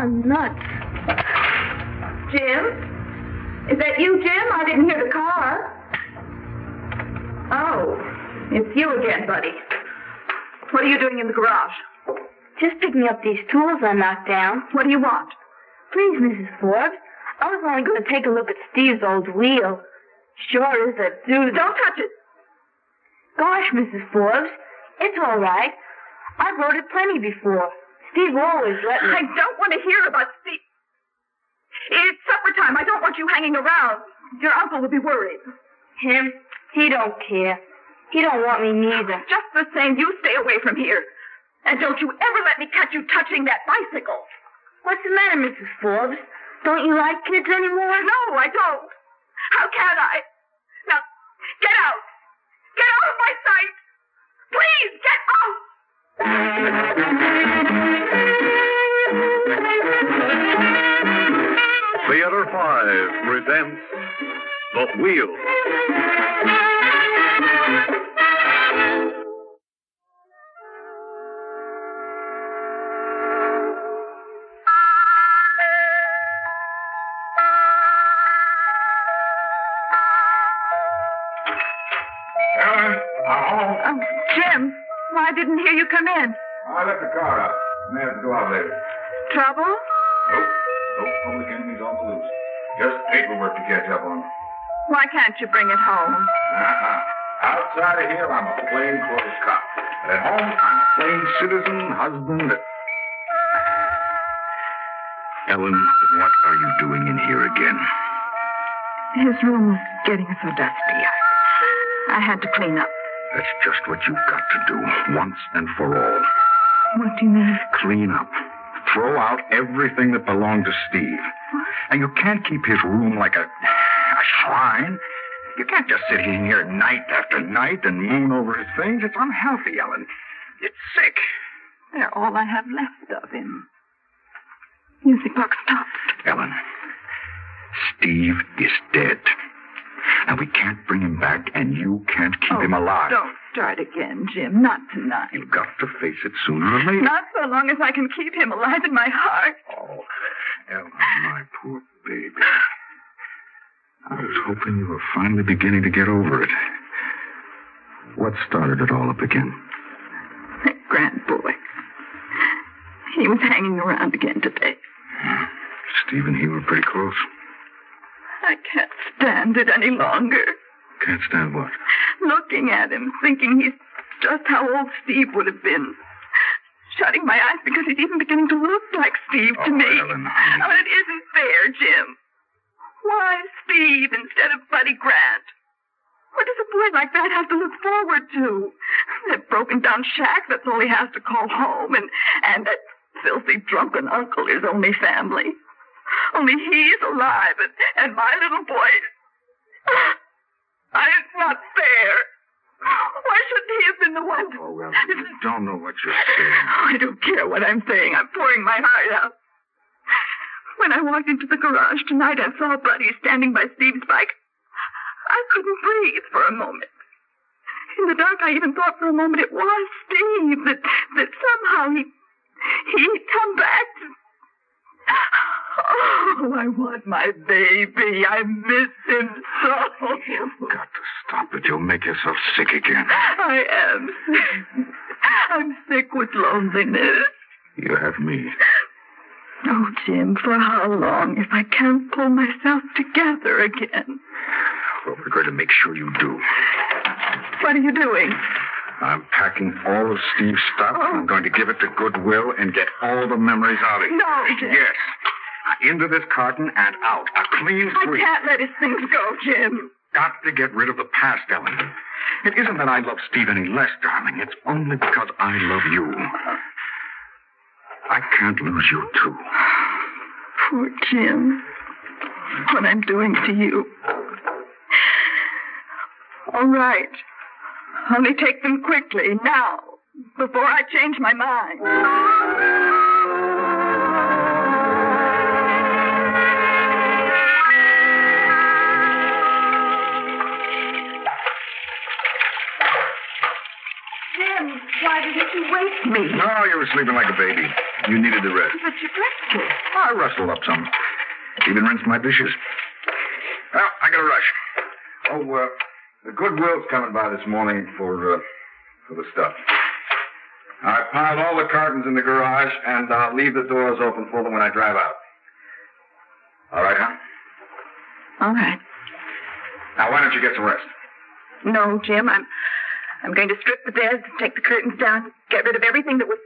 gone nuts. Jim? Is that you, Jim? I didn't hear the car. Oh, it's you again, buddy. What are you doing in the garage? Just picking up these tools I knocked down. What do you want? Please, Mrs. Forbes. I was only going to take a look at Steve's old wheel. Sure is a doozy. Don't touch it. Gosh, Mrs. Forbes, it's all right. I've rode it plenty before. Steve always let me. I don't want to hear about Steve. It's supper time. I don't want you hanging around. Your uncle will be worried. Him? He don't care. He don't want me neither. Just the same, you stay away from here. And don't you ever let me catch you touching that bicycle. What's the matter, Mrs. Forbes? Don't you like kids anymore? No, I don't. How can I? Now, get out. Get out of my sight. Please, get out. Theater 5 presents The Wheel. Jim, I didn't hear you come in. I left the car out. May have to go out later. Trouble? Nope. No public enemies on the loose. Just paperwork to catch up on. Why can't you bring it home? Outside of here, I'm a plainclothes cop. But at home, I'm a plain citizen, husband. Ellen, what are you doing in here again? His room was getting so dusty. I had to clean up. That's just what you've got to do, once and for all. What do you mean? Clean up. Throw out everything that belonged to Steve. What? And you can't keep his room like a shrine. You can't just sit in here night after night and moon over his things. It's unhealthy, Ellen. It's sick. They're all I have left of him. Music box stopped. Ellen, Steve is dead. And we can't bring him back, and you can't keep him alive. Don't start again, Jim. Not tonight. You've got to face it sooner or later. Not so long as I can keep him alive in my heart. Oh, Ellen, my poor baby. I was hoping you were finally beginning to get over it. What started it all up again? That grand boy. He was hanging around again today. Steve and he were pretty close. I can't stand it any longer. Can't stand what? Looking at him, thinking he's just how old Steve would have been. Shutting my eyes because he's even beginning to look like Steve to me. Ellen, Oh, it isn't fair, Jim. Why Steve instead of Buddy Grant? What does a boy like that have to look forward to? That broken down shack, that's all he has to call home. And that filthy drunken uncle, his only family. Only he's alive, and my little boy... It's not fair. Why shouldn't he have been the one to... Oh, well, you don't know what you're saying. I don't care what I'm saying. I'm pouring my heart out. When I walked into the garage tonight and saw Buddy standing by Steve's bike, I couldn't breathe for a moment. In the dark, I even thought for a moment it was Steve, that somehow he'd come back to... Oh, I want my baby. I miss him so. You've got to stop it. You'll make yourself sick again. I am sick. I'm sick with loneliness. You have me. Oh, Jim, for how long if I can't pull myself together again? Well, we're going to make sure you do. What are you doing? I'm packing all of Steve's stuff. Oh. I'm going to give it to Goodwill and get all the memories out of it. No, Jim. Yes. Into this carton and out. A clean sweep. I can't let his things go, Jim. Got to get rid of the past, Ellen. It isn't that I love Steve any less, darling. It's only because I love you. I can't lose you, too. Poor Jim. What I'm doing to you. All right. Only take them quickly, now, before I change my mind. Jim, why didn't you wake me? No, you were sleeping like a baby. You needed the rest. But your breakfast. I rustled up some. Even rinsed my dishes. Well, I got to rush. Oh, the Goodwill's coming by this morning for the stuff. I piled all the cartons in the garage, and I'll leave the doors open for them when I drive out. All right, huh? All right. Now, why don't you get some rest? No, Jim, I'm going to strip the beds, take the curtains down, get rid of everything that was...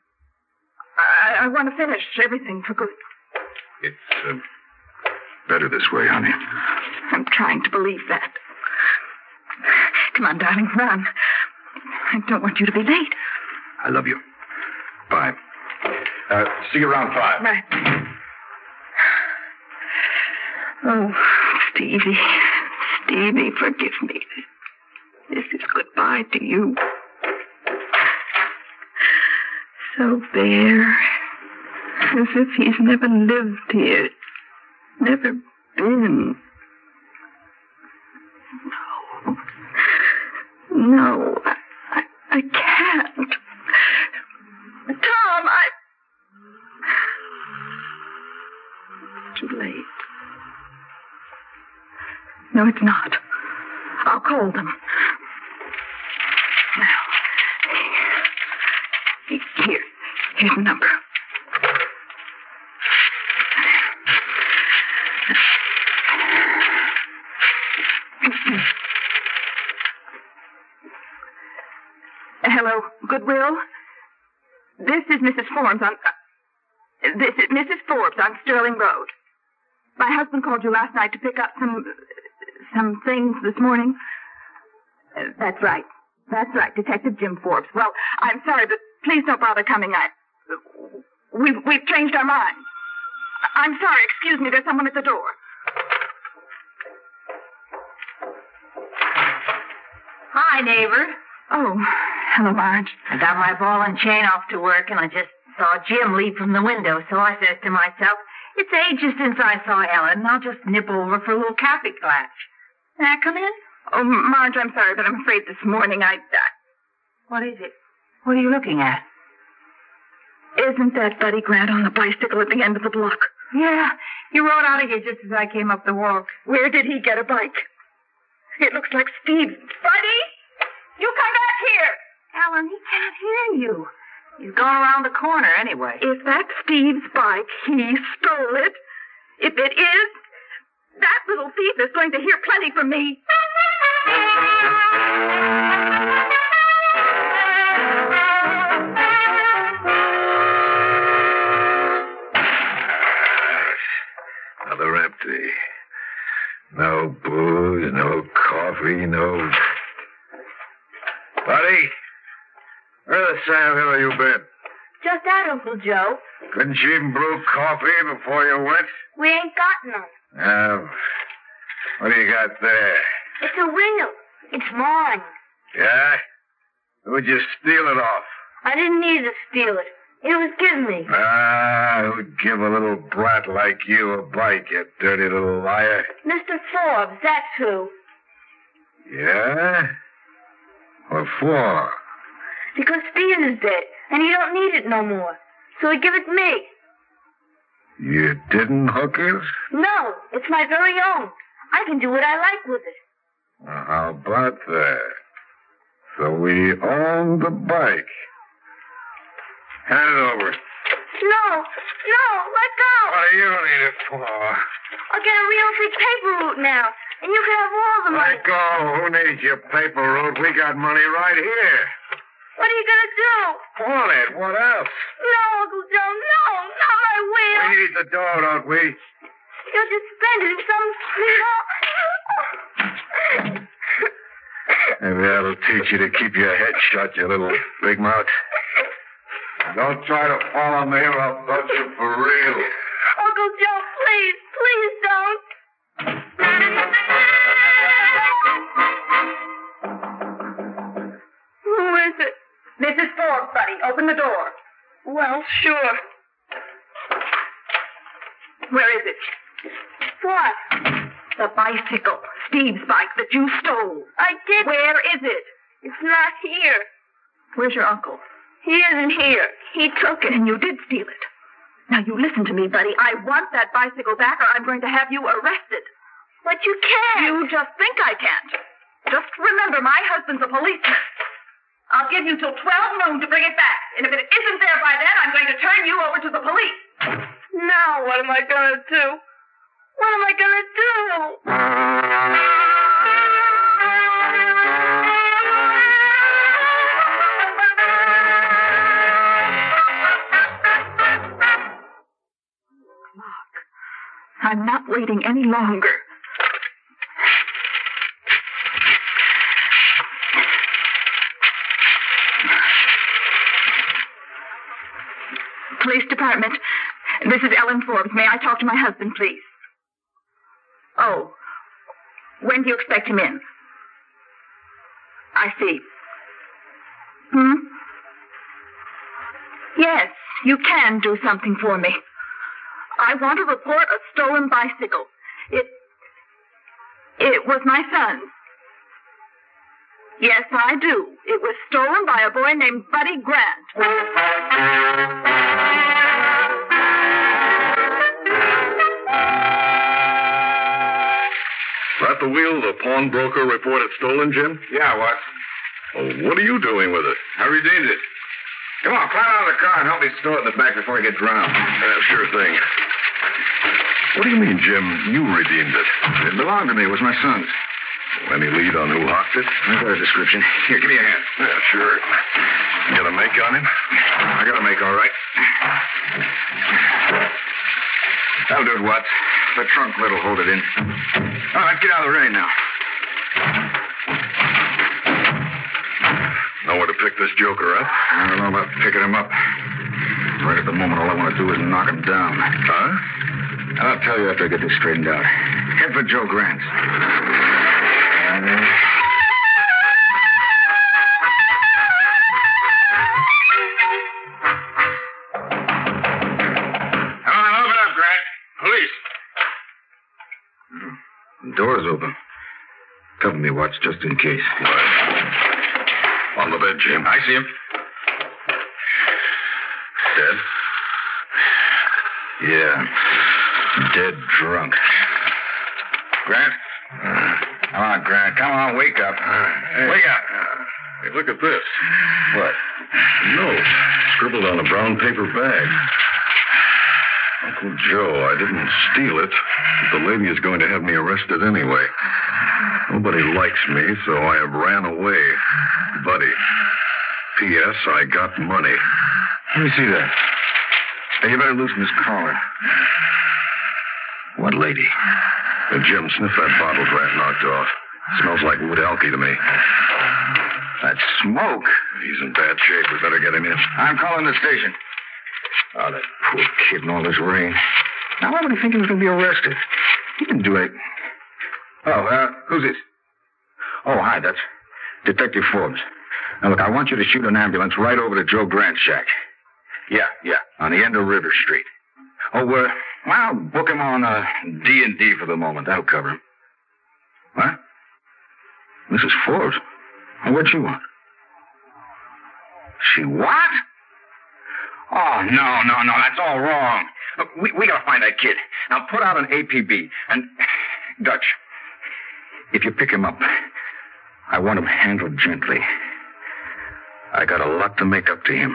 I want to finish everything for good. It's better this way, honey. I'm trying to believe that. Come on, darling, run. I don't want you to be late. I love you. Bye. See you around 5. Right. Oh, Stevie, forgive me. This is goodbye to you. So bare. As if he's never lived here. Never been. No, I can't. Tom, Too late. No, it's not. I'll call them. Now, here's the number. Hello, Goodwill. This is Mrs. Forbes on Sterling Road. My husband called you last night to pick up some things this morning. That's right. Detective Jim Forbes. Well, I'm sorry, but please don't bother coming. We've changed our minds. I'm sorry. Excuse me. There's someone at the door. Hi, neighbor. Oh, hello, Marge. I got my ball and chain off to work, and I just saw Jim leap from the window, so I says to myself, it's ages since I saw Ellen, and I'll just nip over for a little coffee clash. May I come in? Oh, Marge, I'm sorry, but I'm afraid this morning What is it? What are you looking at? Isn't that Buddy Grant on the bicycle at the end of the block? Yeah, he rode out of here just as I came up the walk. Where did he get a bike? It looks like Steve's. Buddy! You come back here! Ellen, he can't hear you. He's going around the corner anyway. If that's Steve's bike, he stole it. If it is, that little thief is going to hear plenty from me. Another empty. No booze, no coffee, no... Buddy, where the Sam Hill have you been? Just that, Uncle Joe. Couldn't you even brew coffee before you went? We ain't got none. What do you got there? It's a wheel. It's mine. Yeah? Who'd you steal it off? I didn't need to steal it. It was given me. Who'd give a little brat like you a bike, you dirty little liar? Mr. Forbes, that's who. Yeah? What for? Because Steve is dead, and he don't need it no more. So he give it me. You didn't hook it? No, it's my very own. I can do what I like with it. Well, how about that? So we own the bike. Hand it over. No, let go. What do you need it for? I'll get a real big paper route now, and you can have all the money. Let go. Who needs your paper route? We got money right here. What are you going to do? Pawn it. What else? No, Uncle Joe, no, not my wheel. We need the dough, don't we? You'll just spend it in some sweetheart. Maybe that'll teach you to keep your head shut, you little big mouth. Don't try to follow me or I'll touch you for real. Uncle Joe, please don't. Who is it? Mrs. Forbes, Buddy. Open the door. Well, sure. Where is it? What? The bicycle. Steve's bike that you stole. I did. Where is it? It's not here. Where's your uncle? He isn't here. He took it. And you did steal it. Now, you listen to me, Buddy. I want that bicycle back or I'm going to have you arrested. But you can't. You just think I can't. Just remember, my husband's a policeman. I'll give you till 12 noon to bring it back. And if it isn't there by then, I'm going to turn you over to the police. Now what am I going to do? What am I going to do? I'm not waiting any longer. Police Department. This is Ellen Forbes. May I talk to my husband, please? Oh. When do you expect him in? I see. Yes, you can do something for me. I want to report a stolen bicycle. It was my son's. Yes, I do. It was stolen by a boy named Buddy Grant. At the wheel, the pawnbroker reported stolen, Jim? Yeah, what? Oh, what are you doing with it? I redeemed it. Come on, climb out of the car and help me store it in the back before I get drowned. Sure thing. What do you mean, Jim? You redeemed it? It belonged to me. It was my son's. Any lead on who hawked it? I got a description. Here, give me a hand. Yeah, sure. You got a make on him? I got a make, all right. That'll do it, Watts. The trunk lid will hold it in. All right, get out of the rain now. Know where to pick this joker up? I don't know about picking him up. Right at the moment, all I want to do is knock him down. Huh? And I'll tell you after I get this straightened out. Head for Joe Grant's. Come on, open up, Grant. Police. The door's open. Cover me, Watts, just in case. On the bed, Jim. I see him. Dead? Yeah. Dead drunk. Grant? Come on, Grant. Come on, wake up. Wake up. Hey, look at this. What? A note. Scribbled on a brown paper bag. Uncle Joe, I didn't steal it. But the lady is going to have me arrested anyway. Nobody likes me, so I have ran away. Buddy. P.S. I got money. Let me see that. Hey, you better loosen this collar. What lady? Jim, sniff that bottle Grant knocked off. Smells like wood alky to me. That smoke. He's in bad shape. We better get him in. I'm calling the station. Oh, that poor kid in all this rain. Now, why would he think he was going to be arrested? He didn't do it. Oh, who's this? Oh, hi, that's Detective Forbes. Now, look, I want you to shoot an ambulance right over to Joe Grant's shack. Yeah, on the end of River Street. Oh, well, book him on D&D for the moment. That'll cover him. What? Mrs. Forbes? Oh, what'd she want? She what? Oh, no, that's all wrong. Look, we gotta find that kid. Now, put out an APB. And, Dutch, if you pick him up, I want him handled gently. I got a lot to make up to him.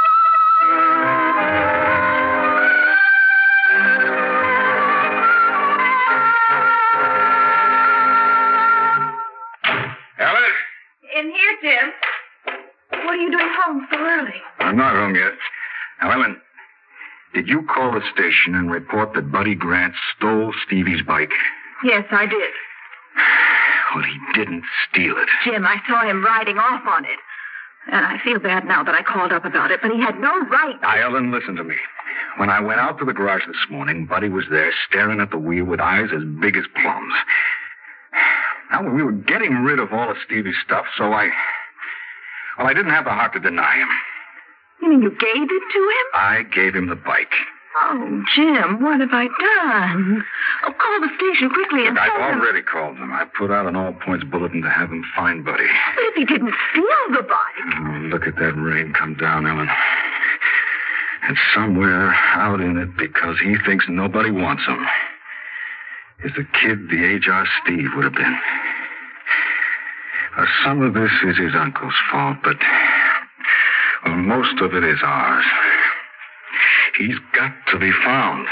Ellen? In here, Jim. What are you doing home so early? I'm not home yet. Now, Ellen, did you call the station and report that Buddy Grant stole Stevie's bike? Yes, I did. Well, he didn't steal it. Jim, I saw him riding off on it. And I feel bad now that I called up about it, but he had no right. Now, Ellen, listen to me. When I went out to the garage this morning, Buddy was there staring at the wheel with eyes as big as plums. Now, we were getting rid of all of Stevie's stuff, so I didn't have the heart to deny him. You mean you gave it to him? I gave him the bike. Oh, Jim, what have I done? Oh, call the station quickly and tell I've them. already called them. I put out an all-points bulletin to have him find Buddy. But if he didn't steal the bike. Oh, look at that rain come down, Ellen. And somewhere out in it, because he thinks nobody wants him, is the kid the age our Steve would have been. Some of this is his uncle's fault, but most of it is ours. He's got to be found.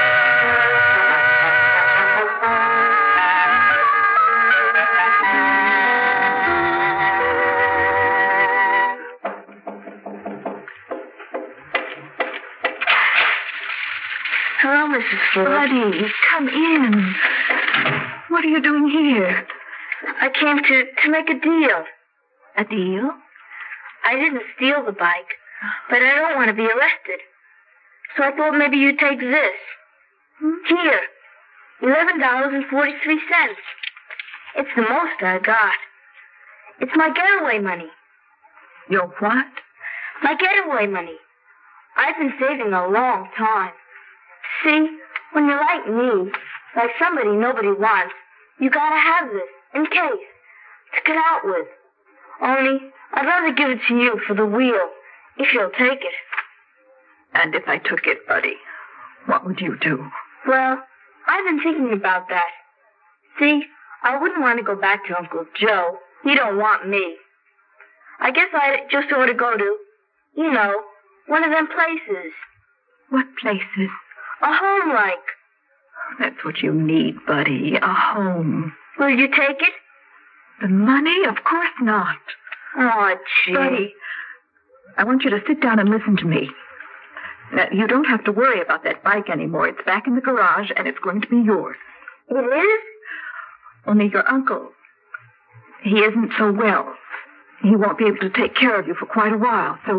Hello, Mrs. Forbes. Buddy, come in. What are you doing here? I came to make a deal. A deal? I didn't steal the bike, but I don't want to be arrested. So I thought maybe you'd take this. Here, $11.43. It's the most I got. It's my getaway money. Your what? My getaway money. I've been saving a long time. See, when you're like me, like somebody nobody wants, you gotta have this, in case, to get out with. Only, I'd rather give it to you for the wheel, if you'll take it. And if I took it, Buddy, what would you do? Well, I've been thinking about that. See, I wouldn't want to go back to Uncle Joe. He don't want me. I guess I just ought to go to, you know, one of them places. What places? A home like. That's what you need, Buddy, a home. Will you take it? The money? Of course not. Oh, gee. Buddy, I want you to sit down and listen to me. You don't have to worry about that bike anymore. It's back in the garage, and it's going to be yours. It is? Only your uncle, he isn't so well. He won't be able to take care of you for quite a while. So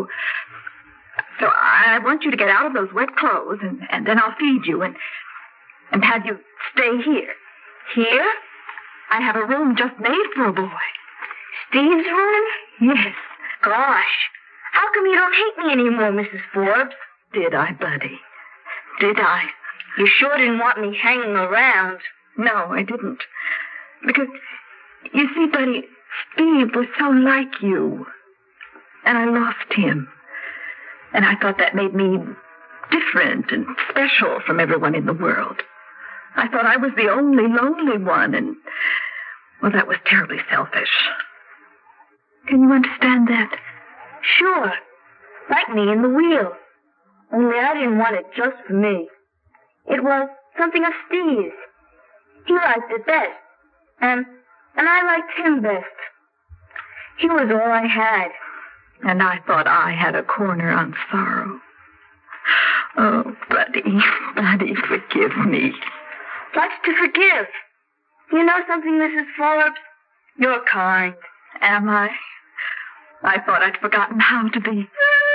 I want you to get out of those wet clothes, and then I'll feed you and have you stay here. Here? I have a room just made for a boy. Steve's room? Yes. Gosh. How come you don't hate me anymore, Mrs. Forbes? Did I, Buddy? Did I? You sure didn't want me hanging around. No, I didn't. Because, you see, Buddy, Steve was so like you. And I lost him. And I thought that made me different and special from everyone in the world. I thought I was the only lonely one, and, well, that was terribly selfish. Can you understand that? Sure. Like me in the wheel. Only I didn't want it just for me. It was something of Steve's. He liked it best. And I liked him best. He was all I had. And I thought I had a corner on sorrow. Oh, Buddy, forgive me. What's to forgive? You know something, Mrs. Forbes? You're kind. Am I? I thought I'd forgotten how to be.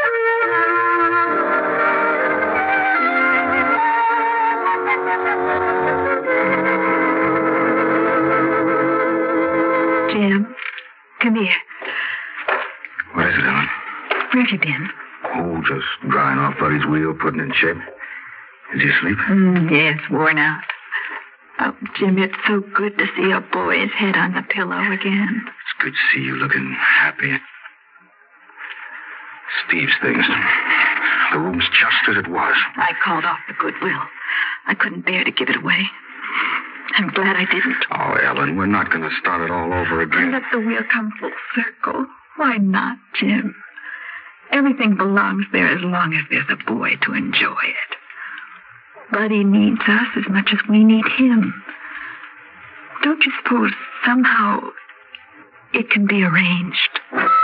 Jim, come here. What is it, Ellen? Where have you been? Oh, just drying off Buddy's wheel, putting it in shape. Is he asleep? Yes, worn out. Oh, Jim, it's so good to see a boy's head on the pillow again. It's good to see you looking happy. Steve's things. The room's just as it was. I called off the Goodwill. I couldn't bear to give it away. I'm glad I didn't. Oh, Ellen, we're not going to start it all over again. Let the wheel come full circle. Why not, Jim? Everything belongs there as long as there's a boy to enjoy it. Buddy needs us as much as we need him. Don't you suppose somehow it can be arranged?